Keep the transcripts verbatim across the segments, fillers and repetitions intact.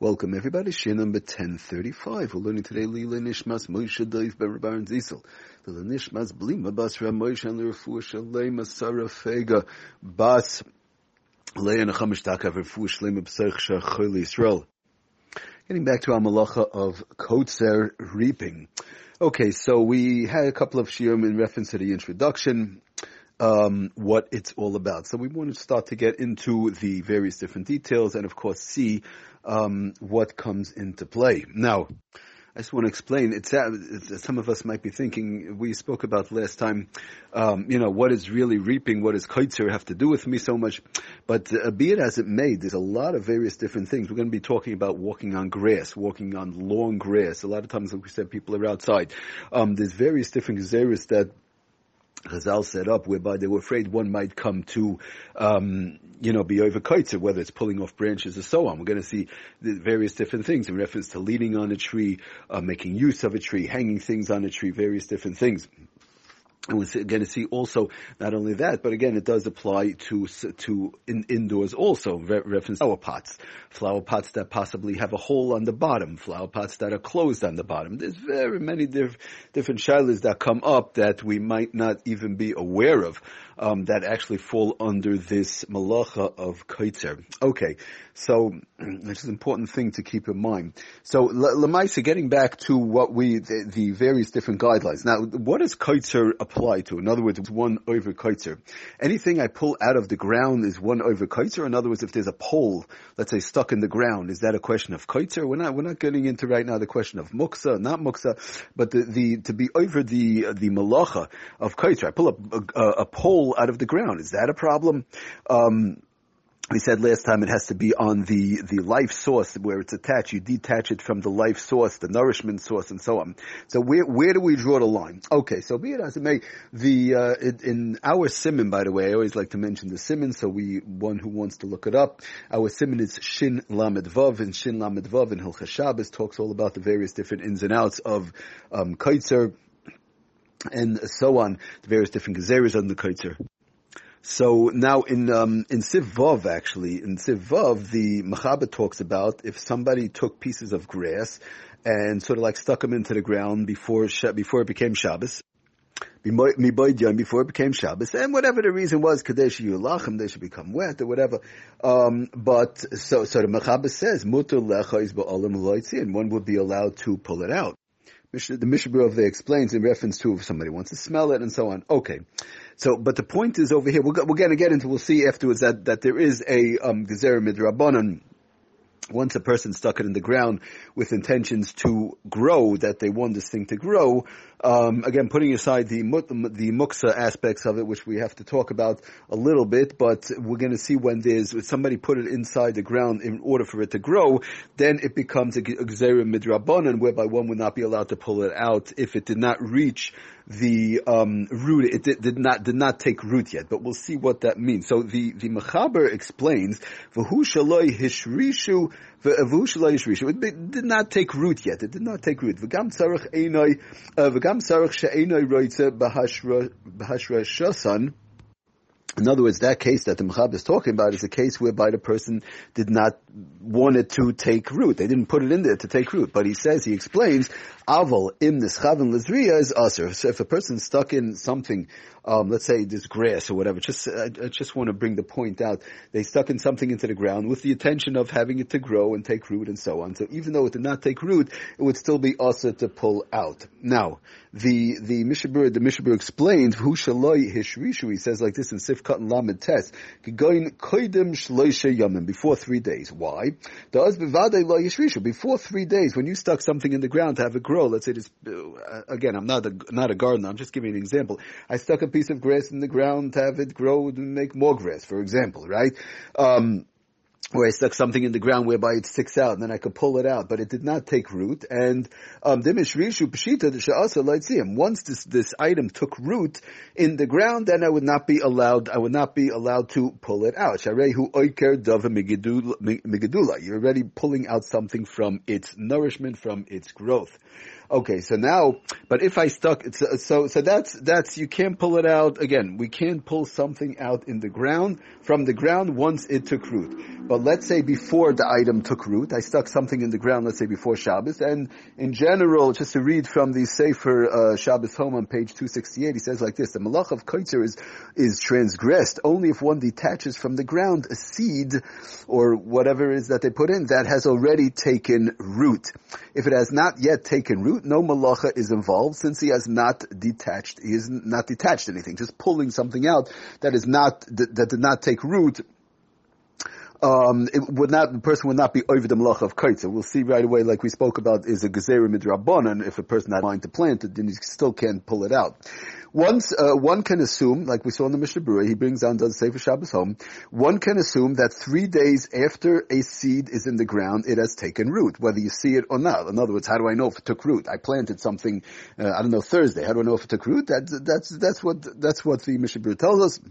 Welcome everybody, Shir number ten thirty-five. We're learning today Lila Nishmas Moshe Doiv Ben Baron Zisel. Lila Nishmas Blima Bas Ramoshe and Refuah Shalema Sarah Fega Bas Leah Nechamish Taka Refuah Shalema B'Serich Shachol Yisrael. Getting back to our malacha of kotzer reaping. Okay, so we had a couple of shiurim in reference to the introduction. Um, what it's all about. So we want to start to get into the various different details and of course see um, what comes into play. Now, I just want to explain, it's, it's, some of us might be thinking, we spoke about last time, um, you know, what is really reaping, what does kotzer have to do with me so much? But uh, be it as it may, there's a lot of various different things. We're going to be talking about walking on grass, walking on long grass. A lot of times, like we said, people are outside. Um, there's various different gezeros that Chazal set up whereby they were afraid one might come to, um, you know, be over kotzer, whether it's pulling off branches or so on. We're going to see the various different things in reference to leaning on a tree, uh, making use of a tree, hanging things on a tree, various different things. And we're going to see also not only that, but again, it does apply to to in, indoors also. Re- reference flower pots, flower pots that possibly have a hole on the bottom, flower pots that are closed on the bottom. There's very many diff- different shilas that come up that we might not even be aware of, um, that actually fall under this malacha of kotzer. Okay, so this is an important thing to keep in mind. So Lamaisa, getting back to what we the, the various different guidelines. Now, what does kotzer apply to? In other words, it's one over kotzer. Anything I pull out of the ground is one over kotzer. In other words, if there's a pole, let's say stuck in the ground, is that a question of kotzer? We're not, we're not getting into right now the question of muksa, not muksa, but the, the, to be over the, the malacha of kotzer. I pull a, a, a pole out of the ground. Is that a problem? Um, We said last time it has to be on the, the life source where it's attached. You detach it from the life source, the nourishment source, and so on. So where where do we draw the line? Okay, so be it as it may, the uh, it, in our siman, by the way, I always like to mention the siman. So we one who wants to look it up, our siman is Shin Lamed Vav, and Shin Lamed Vav in Hilchas Shabbos talks all about the various different ins and outs of um, kotzer and so on, the various different gezeros on the kotzer. So now in um, in Siv Vav, actually, in Siv Vav, the Mechaber talks about if somebody took pieces of grass and sort of like stuck them into the ground before before it became Shabbos, before it became Shabbos, and whatever the reason was, Kadesh Yulachim, they should become wet or whatever. Um, but so so the Mechaber says, Mutar lecha is ba'olam loitzi, and one would be allowed to pull it out. The Mishnah Berurah there explains in reference to if somebody wants to smell it and so on. Okay. So, but the point is over here, we're, we're going to get into, we'll see afterwards that, that there is a, um, gezerah midrabanan. Once a person stuck it in the ground with intentions to grow, that they want this thing to grow, um, again, putting aside the the muksa aspects of it, which we have to talk about a little bit, but we're going to see when there's, when somebody put it inside the ground in order for it to grow, then it becomes a gezerah midrabanan, whereby one would not be allowed to pull it out if it did not reach the um, root. It did, did not did not take root yet, but we'll see what that means. So the the Mechaber explains, "V'hu shaloi hishrishu, v'hu shaloi hishrishu." It did not take root yet. It did not take root. V'gam tzarich einoi, v'gam tzarich she'einoi roitze b'hashra b'hashra shasan. In other words, that case that the Mechaber is talking about is a case whereby the person did not want it to take root. They didn't put it in there to take root. But he says, he explains, Aval im nischaven lezriya is aser. So if a person's stuck in something, um, let's say this grass or whatever, just, I, I just want to bring the point out. They stuck in something into the ground with the intention of having it to grow and take root and so on. So even though it did not take root, it would still be aser to pull out. Now, the, the Mishnah Berurah, the Mishnah Berurah explains, Hu shaloi hishrishu, he says like this in Sif Cut and Lamed Tes, Gegoin koidim shloisha yamim, before three days. Why? Does bevadei lo yishrishu, before three days, when you stuck something in the ground to have it grow, let's say this, uh, again, I'm not a, not a gardener, I'm just giving an example. I stuck a piece of grass in the ground to have it grow and make more grass, for example, right? Um, where I stuck something in the ground whereby it sticks out, and then I could pull it out, but it did not take root. And um, once this this item took root in the ground, then I would not be allowed. I would not be allowed to pull it out. You're already pulling out something from its nourishment, from its growth. Okay, so now, but if I stuck, it's, so so that's that's you can't pull it out again. We can't pull something out in the ground from the ground once it took root. But let's say before the item took root, I stuck something in the ground. Let's say before Shabbos, and in general, just to read from the Sefer uh, Shabbos Home on page two sixty-eight, he says like this: the malach of kaitzer is is transgressed only if one detaches from the ground a seed or whatever it is that they put in that has already taken root. If it has not yet taken root, no malacha is involved since he has not detached, he has not detached anything, just pulling something out that is not, that, that did not take root. Um, it would not, the person would not be over the malacha of kaitzer. We'll see right away, like we spoke about, is a gezerah midrabanan. If a person had mind to plant it, then he still can't pull it out. Once, uh, one can assume, like we saw in the Mishnah Berurah, he brings down, does Sefer Shabbos Home, one can assume that three days after a seed is in the ground, it has taken root, whether you see it or not. In other words, how do I know if it took root? I planted something, uh, I don't know, Thursday. How do I know if it took root? That, that's, that's what, that's what the Mishnah Berurah tells us.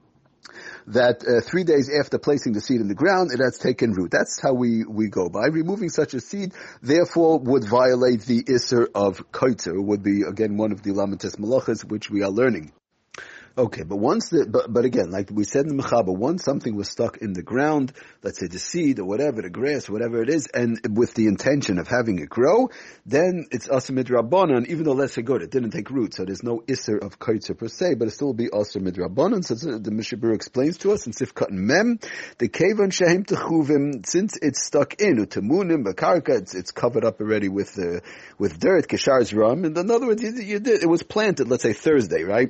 That uh, three days after placing the seed in the ground, it has taken root. That's how we, we go by. Removing such a seed, therefore, would violate the Isser of Kaitzer, would be, again, one of the Lamites Malachas, which we are learning. Okay, but once the, but, but again, like we said in the Mechaber, once something was stuck in the ground, let's say the seed or whatever, the grass, whatever it is, and with the intention of having it grow, then it's Asr Midrabanan, even though let's say good, it didn't take root, so there's no Isser of Kaitzer per se, but it still will be Asr Midrabanan. So the Mishnah Berurah explains to us in Sifkat Mem, the Kevan Shehim Techuvim, since it's stuck in, Utamunim, Bakarka, it's, it's covered up already with, uh, with dirt, Keshar's Ram, and in other words, you, you did, it was planted, let's say Thursday, right?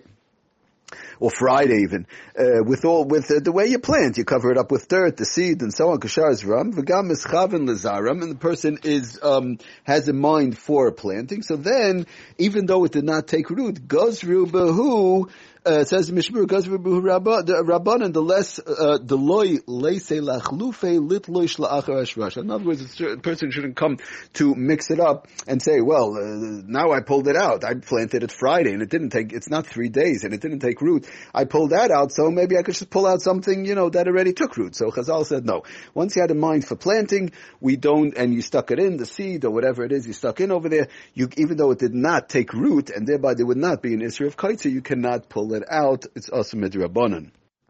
Or Friday even, uh, with all, with uh, the way you plant, you cover it up with dirt, the seed, and so on. Kashar is ram, v'gam mischaven lezaram, and the person is, um, has a mind for planting. So then, even though it did not take root, gozru behu, uh, says Mishmur, gozru behu rabban, the less, uh, the loy leise lachlufe litloy shla'achar hashrash. In other words, a person shouldn't come to mix it up and say, well, uh, now I pulled it out. I planted it Friday, and it didn't take, it's not three days, and it didn't take root. I pulled that out, so maybe I could just pull out something, you know, that already took root. So Chazal said no. Once you had a mind for planting, we don't, and you stuck it in, the seed or whatever it is you stuck in over there, you, even though it did not take root, and thereby there would not be an Isser of Kaitzer, you cannot pull it out. It's Asr Midrabanan.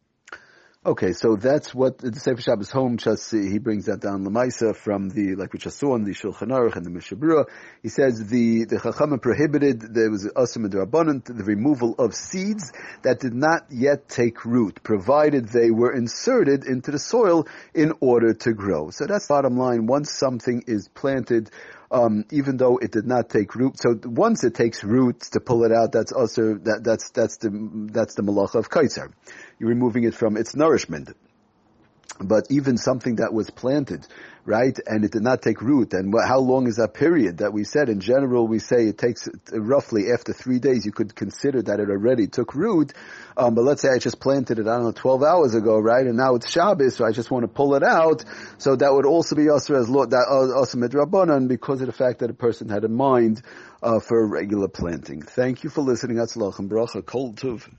Okay, so that's what the Sefer Shabbos Home, just, he brings that down Lamaisa from the, like we just saw in the Shulchan Aruch and the Mishnah Berurah. He says the, the Chachamim prohibited, there was Asr Midrabanan, the removal of seeds that did not yet take root, provided they were inserted into the soil in order to grow. So that's the bottom line. Once something is planted, Um, even though it did not take root, so once it takes roots to pull it out, that's also that, that's that's the that's the malacha of kaitzer. You're removing it from its nourishment. But even something that was planted, right, and it did not take root, and how long is that period that we said? In general, we say it takes roughly after three days, you could consider that it already took root, um, but let's say I just planted it, I don't know, twelve hours ago, right, and now it's Shabbos, so I just want to pull it out, so that would also be Asr as Lord, that Asr Midrabanan, because of the fact that a person had a mind uh, for regular planting. Thank you for listening. Atzlach and Bracha, Kol Tuv.